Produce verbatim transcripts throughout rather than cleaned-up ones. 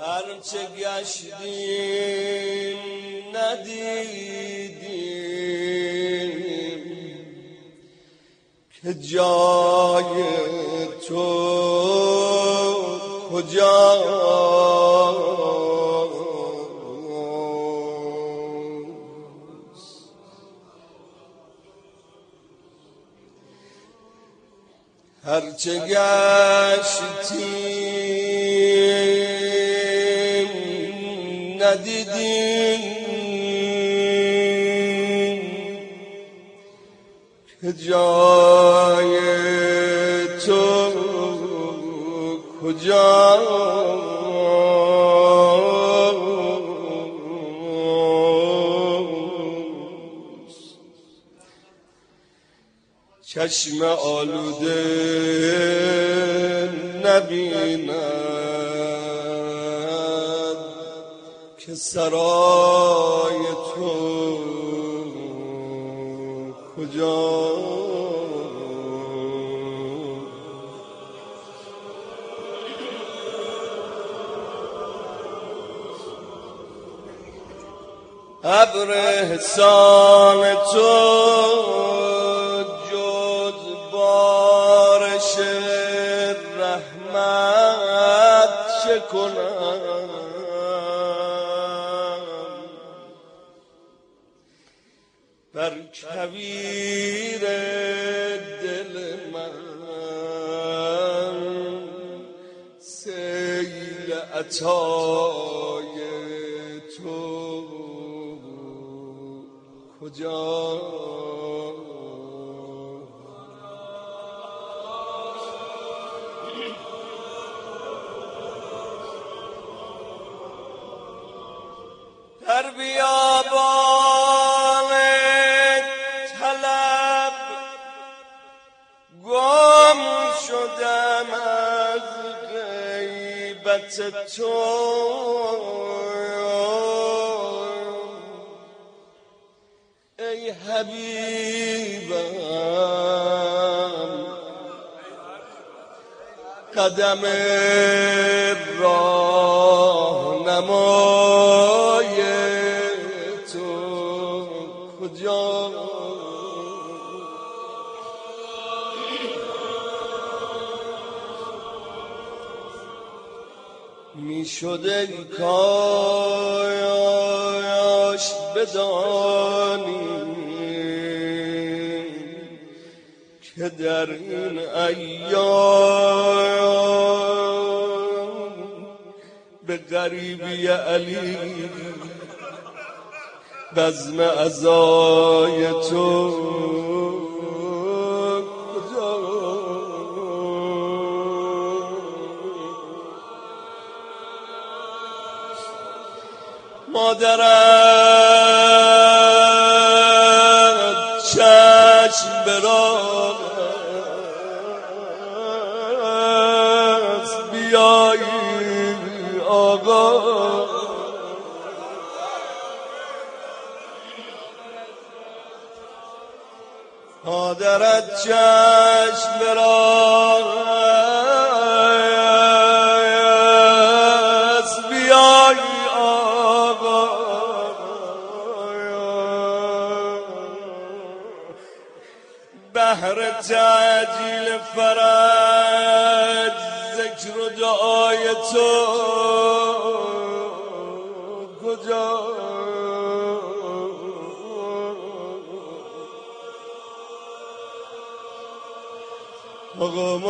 هرچه گشتیم ندیدیم که جای تو کجاست. هرچه گشتیم ندیدیم که جای تو کجاست. چشم آلوده نبیند که سرای تو کجاست. ابر احسان تو جز بارش رحمت چه کنم. بر کویر دل من سیل عطای تو کجاست. در بیابان طلب گم شدم از غیبت تو. ای حبیبم قدم راهنمای تو کجاست. می شده کاش بدانی که در این ایام به غریبی علی بزم عزای تو مادرت چشم براز بیایی آقا. مادرت چشم براز بیایی بهر تعجیل فرج ذکر و دعای تو کجا. مقام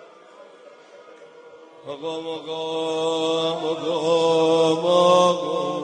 آقا آقا آقا آقا